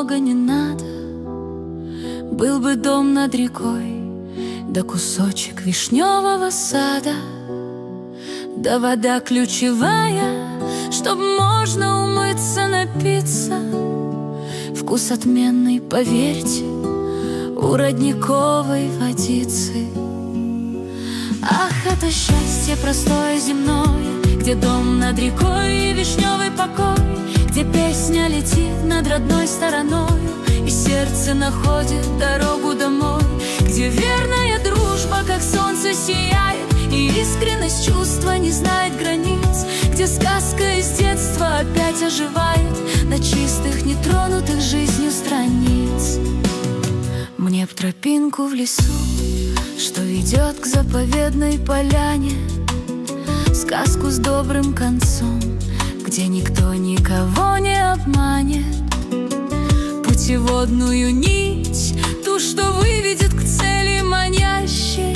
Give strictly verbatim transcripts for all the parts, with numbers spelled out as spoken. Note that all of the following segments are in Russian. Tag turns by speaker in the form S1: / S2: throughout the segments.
S1: много не надо. Был бы дом над рекой, да кусочек вишневого сада, да вода ключевая, чтоб можно умыться, напиться. Вкус отменный, поверьте, у родниковой водицы. Ах, это счастье простое земное, где дом над рекой и вишневый покой, где песня летит над родной стороною, и сердце находит дорогу домой, где верная дружба, как солнце, сияет, и искренность чувства не знает границ, где сказка из детства опять оживает на чистых, нетронутых жизнью страниц. Мне б тропинку в лесу, что ведет к заповедной поляне, сказку с добрым концом, где никто никого не обманет, путеводную нить, ту, что выведет к цели манящей,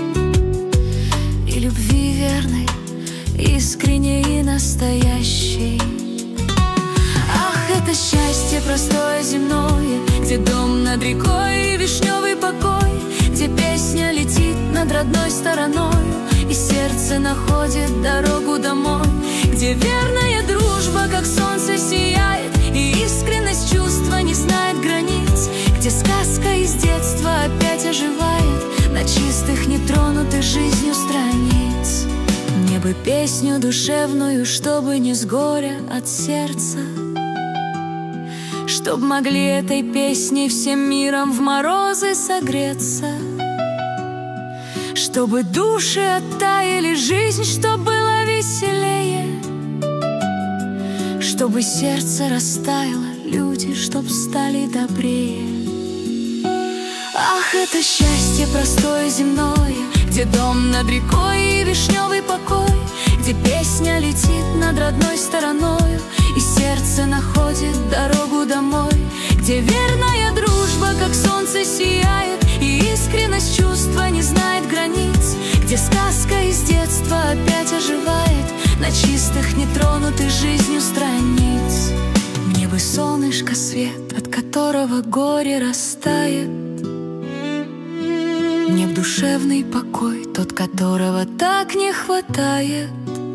S1: и любви верной, искренней и настоящей. Ах, это счастье простое земное, где дом над рекой и вишневый покой, где песня летит над родной стороною, и сердце находит дорогу домой, где верная дружба, как солнце, сияет, и искренность чувства не знает границ, где сказка из детства опять оживает на чистых, нетронутых жизнью страниц. Мне бы песню душевную, чтобы не с горя от сердца, чтоб могли этой песней всем миром в морозы согреться, чтобы души оттаяли, жизнь, чтоб была веселее, чтобы сердце растаяло, люди, чтоб стали добрее. Ах, это счастье простое земное, где дом над рекой и вишневый покой, где песня летит над родной стороною, и сердце находит дорогу домой, где верная дружба, как солнце, сияет, и искренность чувства не знает границ, где сказка из детства опять оживает на чистых, нетронутых жизнью страниц. Мне бы солнышко свет, от которого горе растает, мне б душевный покой, тот, которого так не хватает,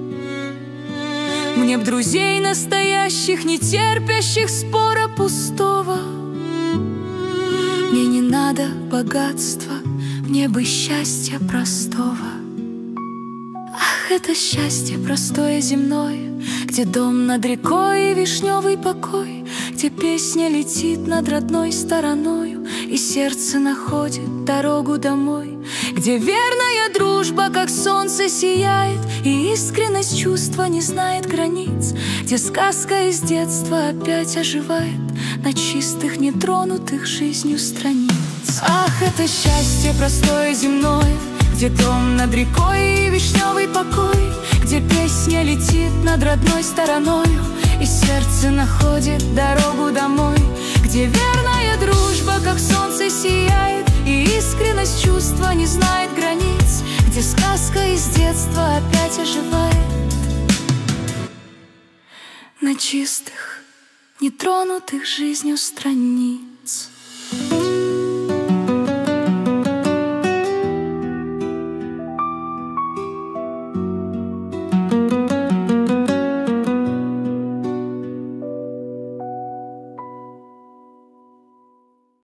S1: мне б друзей настоящих, не терпящих спора пустого. Мне не надо богатства, мне бы счастья простого. Ах, это счастье простое земное, где дом над рекой и вишневый покой, где песня летит над родной стороною, и сердце находит дорогу домой, где верная дружба, как солнце, сияет, и искренность чувства не знает границ, где сказка из детства опять оживает на чистых, нетронутых жизнью страниц. Ах, это счастье простое земное, где дом над рекой и вишневый покой, где песня летит над родной стороною, и сердце находит дорогу домой, где верная дружба, как солнце, сияет, и искренность чувства не знает границ, где сказка из детства опять оживает на чистых, нетронутых жизнью страниц.